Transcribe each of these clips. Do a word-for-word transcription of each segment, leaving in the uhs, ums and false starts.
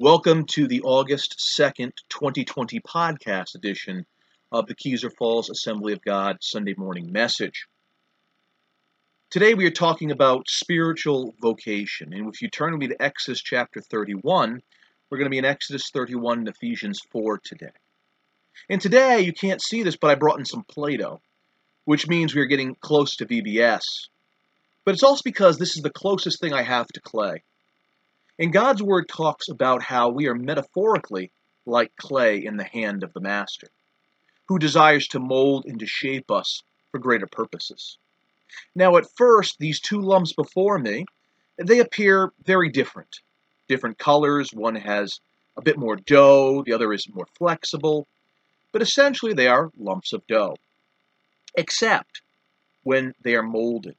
Welcome to the August second, twenty twenty podcast edition of the Keyser Falls Assembly of God Sunday morning message. Today we are talking about spiritual vocation, and if you turn with me to Exodus chapter thirty-one, we're going to be in Exodus thirty-one and Ephesians four today. And today, you can't see this, but I brought in some Play-Doh, which means we are getting close to V B S. But it's also because this is the closest thing I have to clay. And God's Word talks about how we are metaphorically like clay in the hand of the Master, who desires to mold and to shape us for greater purposes. Now, at first, these two lumps before me, they appear very different. Different colors. One has a bit more dough, the other is more flexible. But essentially, they are lumps of dough, except when they are molded.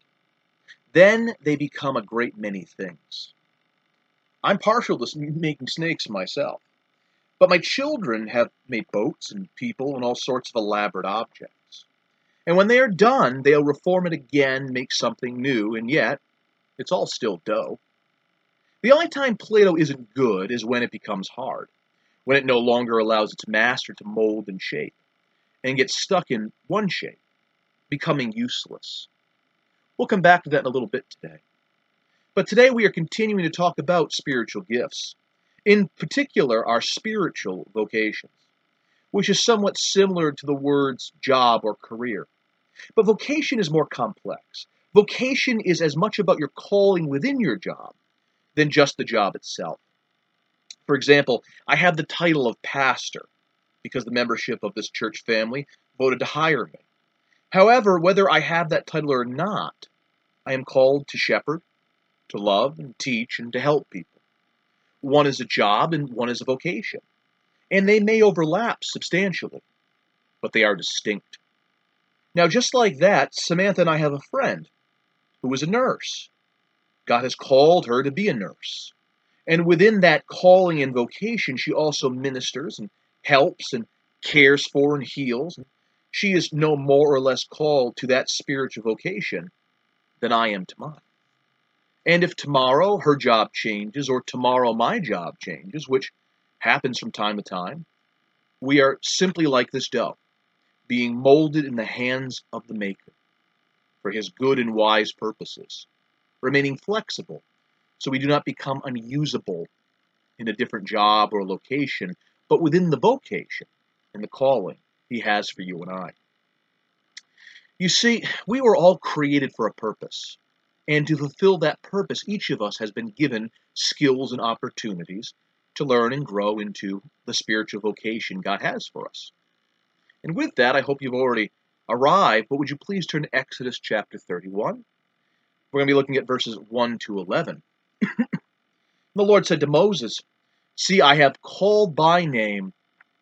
Then they become a great many things. I'm partial to making snakes myself, but my children have made boats and people and all sorts of elaborate objects. And when they are done, they'll reform it again, make something new, and yet, it's all still dough. The only time Play-Doh isn't good is when it becomes hard, when it no longer allows its master to mold and shape, and gets stuck in one shape, becoming useless. We'll come back to that in a little bit today. But today we are continuing to talk about spiritual gifts, in particular our spiritual vocations, which is somewhat similar to the words job or career. But vocation is more complex. Vocation is as much about your calling within your job than just the job itself. For example, I have the title of pastor because the membership of this church family voted to hire me. However, whether I have that title or not, I am called to shepherd, to love and teach and to help people. One is a job and one is a vocation. And they may overlap substantially, but they are distinct. Now, just like that, Samantha and I have a friend who is a nurse. God has called her to be a nurse. And within that calling and vocation, she also ministers and helps and cares for and heals. She is no more or less called to that spiritual vocation than I am to mine. And if tomorrow her job changes, or tomorrow my job changes, which happens from time to time, we are simply like this dough, being molded in the hands of the Maker for His good and wise purposes, remaining flexible so we do not become unusable in a different job or location, but within the vocation and the calling He has for you and I. You see, we were all created for a purpose. And to fulfill that purpose, each of us has been given skills and opportunities to learn and grow into the spiritual vocation God has for us. And with that, I hope you've already arrived, but would you please turn to Exodus chapter thirty-one? We're going to be looking at verses one to eleven. The Lord said to Moses, "See, I have called by name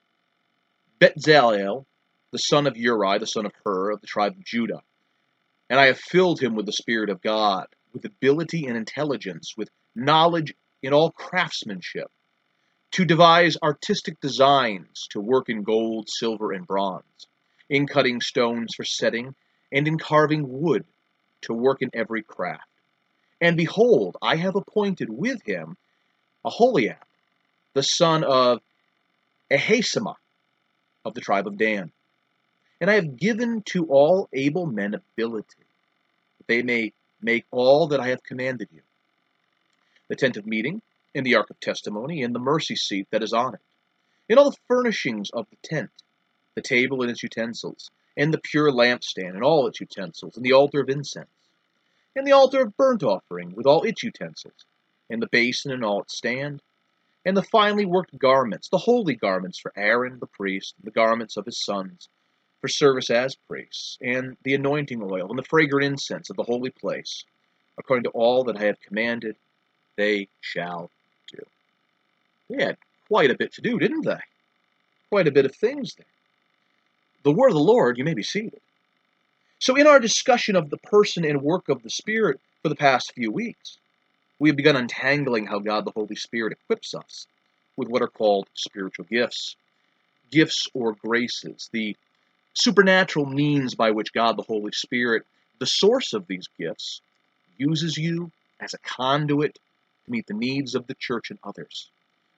Bezalel, the son of Uri, the son of Hur, of the tribe of Judah. And I have filled him with the Spirit of God, with ability and intelligence, with knowledge in all craftsmanship, to devise artistic designs, to work in gold, silver, and bronze, in cutting stones for setting, and in carving wood, to work in every craft. And behold, I have appointed with him Aholiab, the son of Ahisamach, of the tribe of Dan. And I have given to all able men ability, that they may make all that I have commanded you. The tent of meeting, and the ark of testimony, and the mercy seat that is on it, and all the furnishings of the tent, the table and its utensils, and the pure lampstand and all its utensils, and the altar of incense, and the altar of burnt offering with all its utensils, and the basin and all its stand, and the finely worked garments, the holy garments for Aaron the priest, and the garments of his sons, for service as priests, and the anointing oil, and the fragrant incense of the holy place, according to all that I have commanded, they shall do." They had quite a bit to do, didn't they? Quite a bit of things there. The word of the Lord, you may be seated. So in our discussion of the person and work of the Spirit for the past few weeks, we have begun untangling how God the Holy Spirit equips us with what are called spiritual gifts. Gifts or graces, the supernatural means by which God the Holy Spirit, the source of these gifts, uses you as a conduit to meet the needs of the church and others,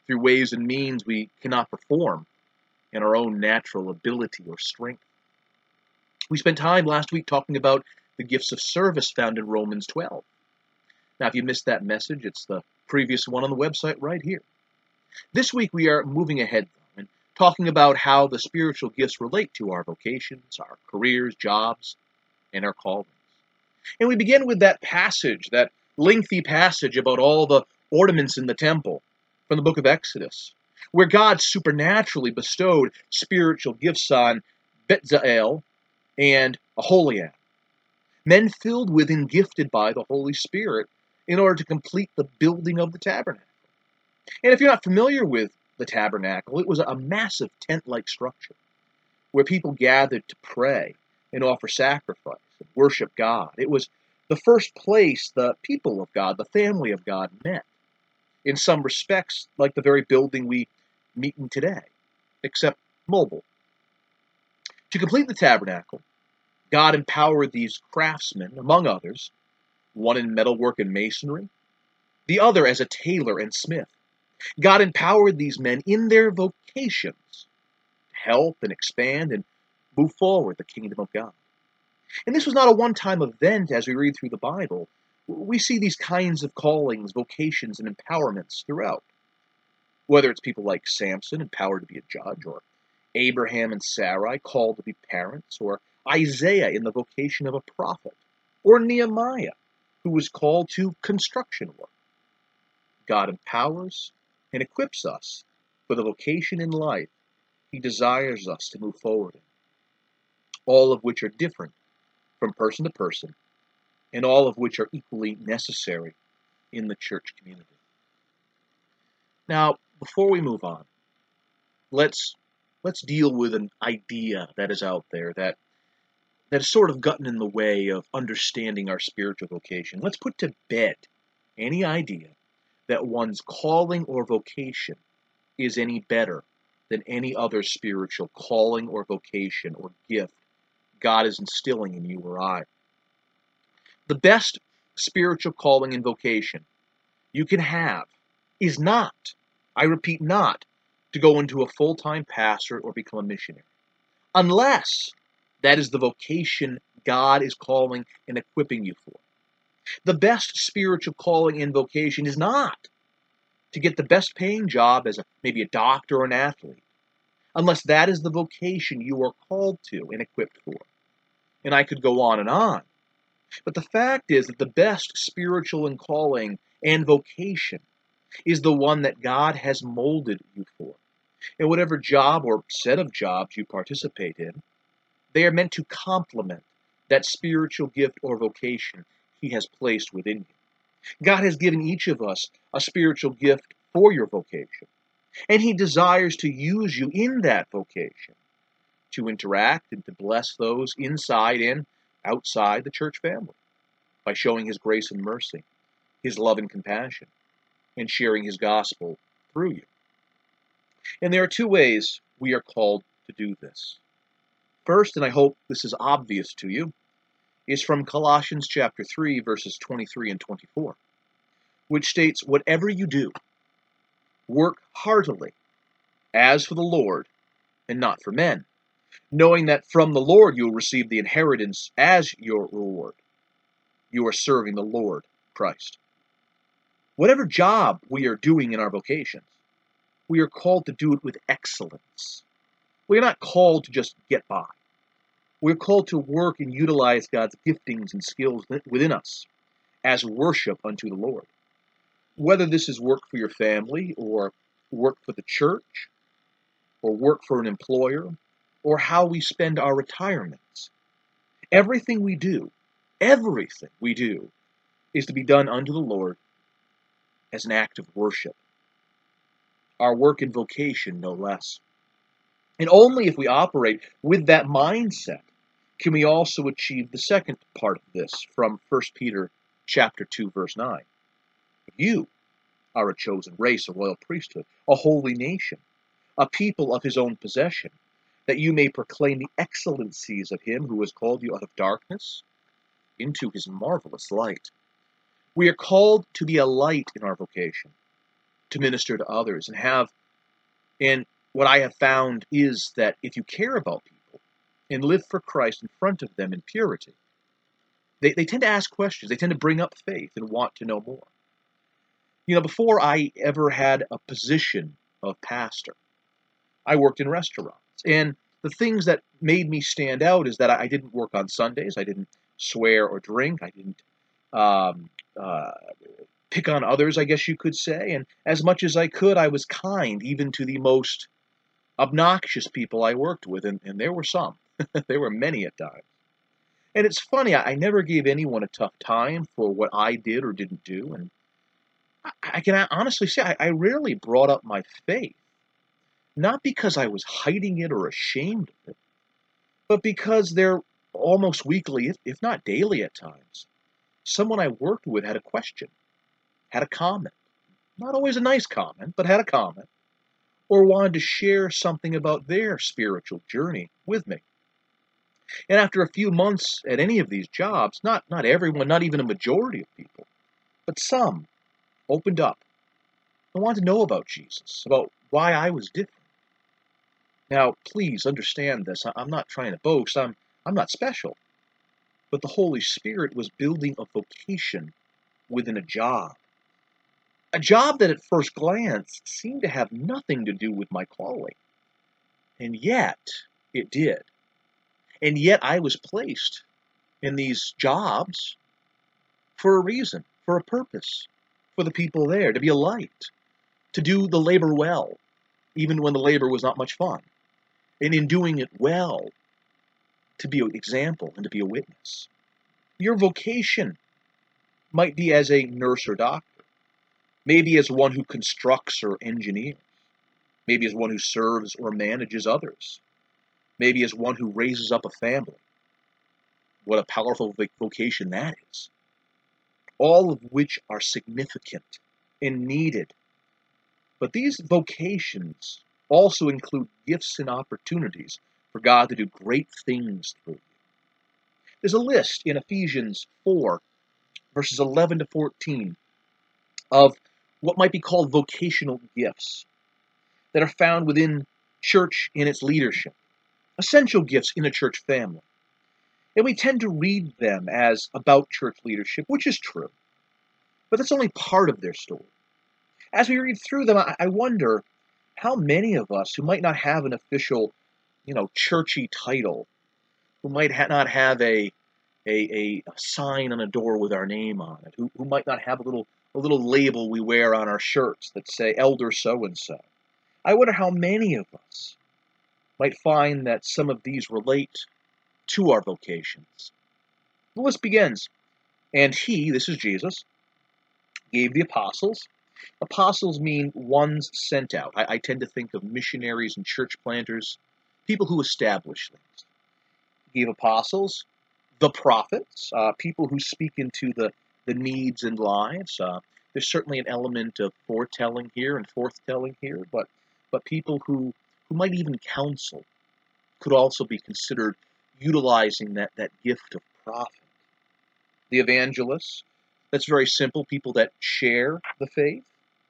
through ways and means we cannot perform in our own natural ability or strength. We spent time last week talking about the gifts of service found in Romans twelve. Now, if you missed that message, it's the previous one on the website right here. This week we are moving ahead and talking about how the spiritual gifts relate to our vocations, our careers, jobs, and our callings. And we begin with that passage, that lengthy passage about all the ornaments in the temple from the book of Exodus, where God supernaturally bestowed spiritual gifts on Bezalel and Aholiab, men filled with and gifted by the Holy Spirit in order to complete the building of the tabernacle. And if you're not familiar with the tabernacle, it was a massive tent-like structure where people gathered to pray and offer sacrifice and worship God. It was the first place the people of God, the family of God, met. In some respects, like the very building we meet in today, except mobile. To complete the tabernacle, God empowered these craftsmen, among others, one in metalwork and masonry, the other as a tailor and smith. God empowered these men in their vocations to help and expand and move forward the kingdom of God. And this was not a one-time event as we read through the Bible. We see these kinds of callings, vocations, and empowerments throughout. Whether it's people like Samson, empowered to be a judge, or Abraham and Sarai, called to be parents, or Isaiah in the vocation of a prophet, or Nehemiah, who was called to construction work. God empowers and equips us for the vocation in life He desires us to move forward in, all of which are different from person to person, and all of which are equally necessary in the church community. Now, before we move on, let's let's deal with an idea that is out there that that has sort of gotten in the way of understanding our spiritual vocation. Let's put to bed any idea that one's calling or vocation is any better than any other spiritual calling or vocation or gift God is instilling in you or I. The best spiritual calling and vocation you can have is not, I repeat, not to go into a full-time pastor or become a missionary, unless that is the vocation God is calling and equipping you for. The best spiritual calling and vocation is not to get the best paying job as a, maybe a doctor or an athlete, unless that is the vocation you are called to and equipped for. And I could go on and on. But the fact is that the best spiritual and calling and vocation is the one that God has molded you for. And whatever job or set of jobs you participate in, they are meant to complement that spiritual gift or vocation He has placed within you. God has given each of us a spiritual gift for your vocation, and He desires to use you in that vocation to interact and to bless those inside and outside the church family by showing His grace and mercy, His love and compassion, and sharing His gospel through you. And there are two ways we are called to do this. First, and I hope this is obvious to you, is from Colossians chapter three, verses twenty-three and twenty-four, which states, "Whatever you do, work heartily, as for the Lord, and not for men, knowing that from the Lord you will receive the inheritance as your reward. You are serving the Lord Christ." Whatever job we are doing in our vocations, we are called to do it with excellence. We are not called to just get by. We are called to work and utilize God's giftings and skills within us as worship unto the Lord. Whether this is work for your family, or work for the church, or work for an employer, or how we spend our retirements, everything we do, everything we do, is to be done unto the Lord as an act of worship. Our work and vocation, no less. And only if we operate with that mindset can we also achieve the second part of this from First Peter chapter two, verse nine. You are a chosen race, a royal priesthood, a holy nation, a people of His own possession, that you may proclaim the excellencies of Him who has called you out of darkness into His marvelous light. We are called to be a light in our vocation, to minister to others and have, and what I have found is that if you care about people and live for Christ in front of them in purity, they, they tend to ask questions. They tend to bring up faith and want to know more. You know, before I ever had a position of pastor, I worked in restaurants. And the things that made me stand out is that I didn't work on Sundays. I didn't swear or drink. I didn't um, uh, pick on others, I guess you could say. And as much as I could, I was kind, even to the most obnoxious people I worked with. And, and there were some. There were many at times. And it's funny, I, I never gave anyone a tough time for what I did or didn't do. And I, I can honestly say I, I rarely brought up my faith. Not because I was hiding it or ashamed of it, but because there almost weekly, if, if not daily at times, someone I worked with had a question, had a comment. Not always a nice comment, but had a comment. Or wanted to share something about their spiritual journey with me. And after a few months at any of these jobs, not, not everyone, not even a majority of people, but some opened up and wanted to know about Jesus, about why I was different. Now, please understand this. I'm not trying to boast. I'm, I'm not special. But the Holy Spirit was building a vocation within a job. A job that at first glance seemed to have nothing to do with my calling. And yet, it did. And yet I was placed in these jobs for a reason, for a purpose, for the people there, to be a light, to do the labor well, even when the labor was not much fun. And in doing it well, to be an example and to be a witness. Your vocation might be as a nurse or doctor, maybe as one who constructs or engineers, maybe as one who serves or manages others, maybe as one who raises up a family. What a powerful vocation that is. All of which are significant and needed. But these vocations also include gifts and opportunities for God to do great things through you. There's a list in Ephesians four, verses eleven to fourteen, of what might be called vocational gifts that are found within church in its leadership, essential gifts in a church family. And we tend to read them as about church leadership, which is true, but that's only part of their story. As we read through them, I wonder how many of us who might not have an official, you know, churchy title, who might ha- not have a, a a sign on a door with our name on it, who, who might not have a little a little label we wear on our shirts that say Elder so-and-so. I wonder how many of us might find that some of these relate to our vocations. The list begins, and he, this is Jesus, gave the apostles. Apostles mean ones sent out. I, I tend to think of missionaries and church planters, people who establish things. He gave apostles, the prophets, uh, people who speak into the, the needs and lives. Uh, there's certainly an element of foretelling here and forthtelling here, but but people who, who might even counsel could also be considered utilizing that, that gift of prophet. The evangelists, that's very simple, people that share the faith.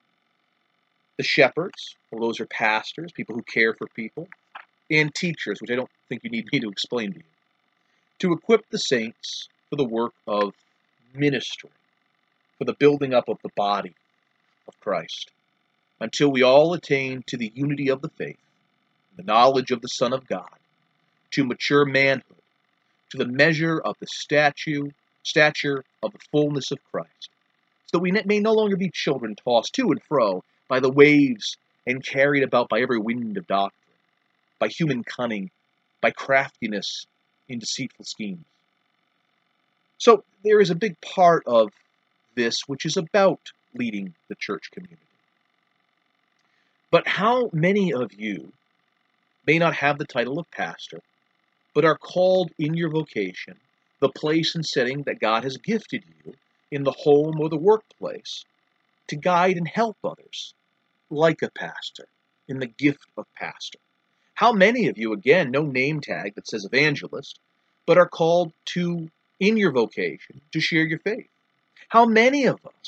The shepherds, well, those are pastors, people who care for people. And teachers, which I don't think you need me to explain to you. To equip the saints for the work of ministry, for the building up of the body of Christ, until we all attain to the unity of the faith, the knowledge of the Son of God, to mature manhood, to the measure of the statue, stature of the fullness of Christ, so that we may no longer be children tossed to and fro by the waves and carried about by every wind of doctrine, by human cunning, by craftiness in deceitful schemes. So there is a big part of this which is about leading the church community. But how many of you may not have the title of pastor, but are called in your vocation, the place and setting that God has gifted you in the home or the workplace, to guide and help others, like a pastor, in the gift of pastor? How many of you, again, no name tag that says evangelist, but are called to, in your vocation, to share your faith? How many of us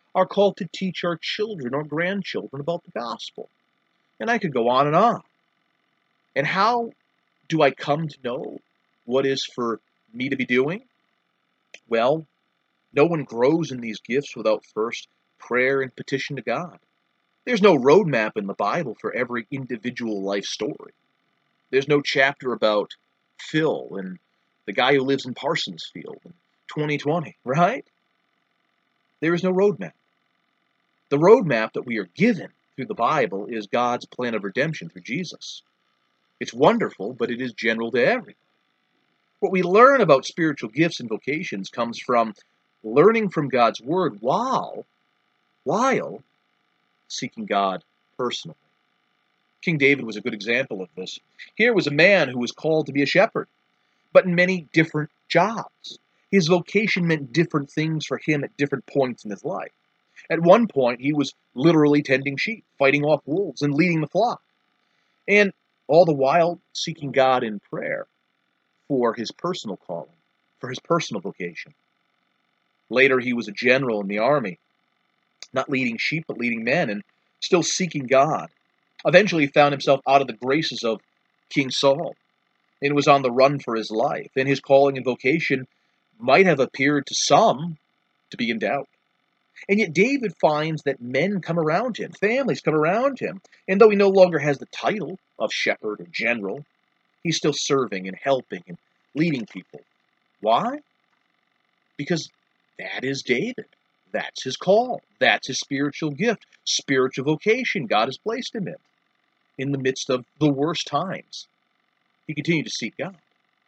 are called to teach our children or grandchildren about the gospel. And I could go on and on. And how do I come to know what is for me to be doing? Well, no one grows in these gifts without first prayer and petition to God. There's no roadmap in the Bible for every individual life story. There's no chapter about Phil and the guy who lives in Parsonsfield in twenty twenty, right? There is no roadmap. The roadmap that we are given through the Bible is God's plan of redemption through Jesus. It's wonderful, but it is general to everyone. What we learn about spiritual gifts and vocations comes from learning from God's Word while, while seeking God personally. King David was a good example of this. Here was a man who was called to be a shepherd, but in many different jobs. His vocation meant different things for him at different points in his life. At one point, he was literally tending sheep, fighting off wolves, and leading the flock. And all the while seeking God in prayer for his personal calling, for his personal vocation. Later, he was a general in the army, not leading sheep, but leading men, and still seeking God. Eventually, he found himself out of the graces of King Saul, and was on the run for his life, and his calling and vocation might have appeared to some to be in doubt. And yet David finds that men come around him, families come around him, and though he no longer has the title of shepherd or general, he's still serving and helping and leading people. Why? Because that is David. That's his call. That's his spiritual gift, spiritual vocation God has placed him in. In the midst of the worst times, he continued to seek God.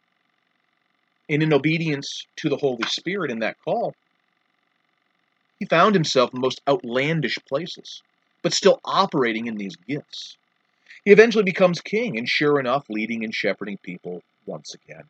And in obedience to the Holy Spirit in that call, he found himself in the most outlandish places, but still operating in these gifts. He eventually becomes king, and sure enough, leading and shepherding people once again.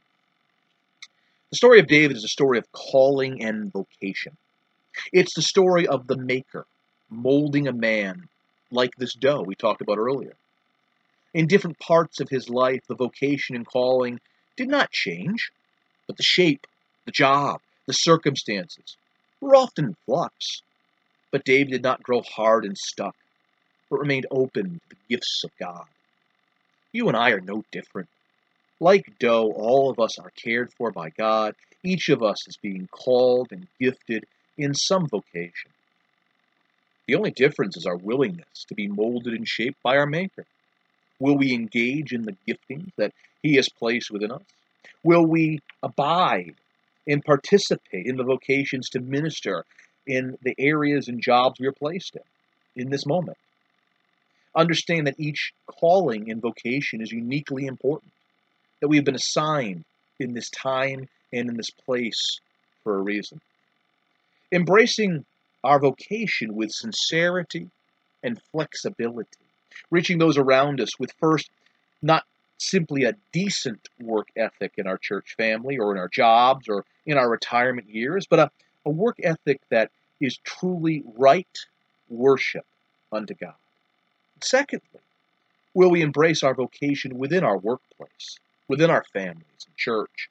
The story of David is a story of calling and vocation. It's the story of the maker molding a man like this dough we talked about earlier. In different parts of his life, the vocation and calling did not change, but the shape, the job, the circumstances were often in flux. But David did not grow hard and stuck, but remained open to the gifts of God. You and I are no different. Like dough, all of us are cared for by God. Each of us is being called and gifted in some vocation. The only difference is our willingness to be molded and shaped by our Maker. Will we engage in the giftings that He has placed within us? Will we abide and participate in the vocations to minister in the areas and jobs we are placed in, in this moment? Understand that each calling and vocation is uniquely important, that we have been assigned in this time and in this place for a reason. Embracing our vocation with sincerity and flexibility, reaching those around us with first, not simply a decent work ethic in our church family or in our jobs or in our retirement years, but a, a work ethic that is truly right worship unto God. Secondly, will we embrace our vocation within our workplace, within our families and church?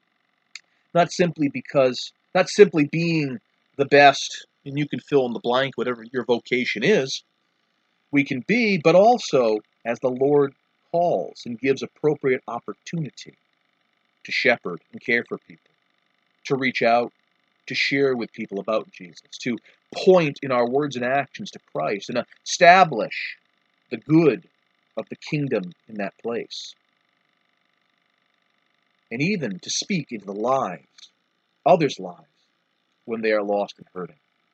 Not simply because, not simply being the best, and you can fill in the blank, whatever your vocation is, we can be, but also as the Lord calls and gives appropriate opportunity to shepherd and care for people, to reach out, to share with people about Jesus, to point in our words and actions to Christ, and establish the good of the kingdom in that place. And even to speak into the lives, others' lives, when they are lost and hurting.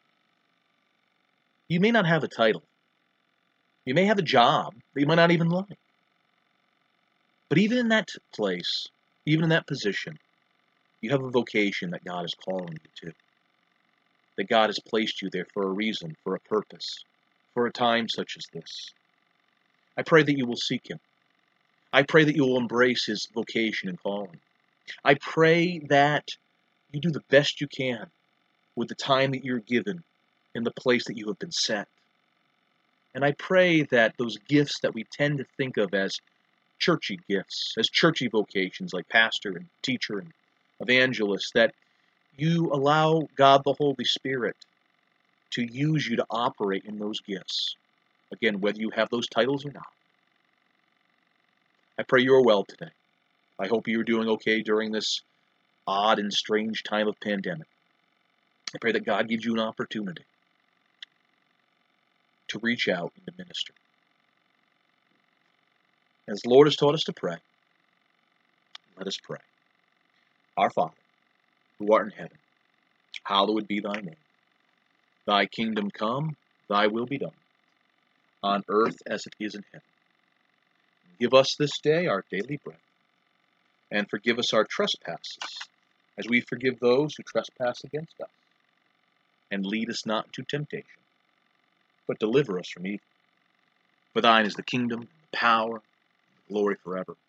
You may not have a title. You may have a job that you might not even like. But even in that place, even in that position, you have a vocation that God is calling you to. That God has placed you there for a reason, for a purpose, for a time such as this. I pray that you will seek Him. I pray that you will embrace His vocation and calling. I pray that you do the best you can with the time that you're given in the place that you have been set. And I pray that those gifts that we tend to think of as churchy gifts, as churchy vocations like pastor and teacher and evangelist, that you allow God the Holy Spirit to use you to operate in those gifts. Again, whether you have those titles or not. I pray you are well today. I hope you're doing okay during this odd and strange time of pandemic. I pray that God gives you an opportunity to reach out in the ministry. As the Lord has taught us to pray, let us pray. Our Father, who art in heaven, hallowed be thy name. Thy kingdom come, thy will be done, on earth as it is in heaven. Give us this day our daily bread, and forgive us our trespasses, as we forgive those who trespass against us. And lead us not into temptation, but deliver us from evil. For thine is the kingdom, the power, and the glory forever.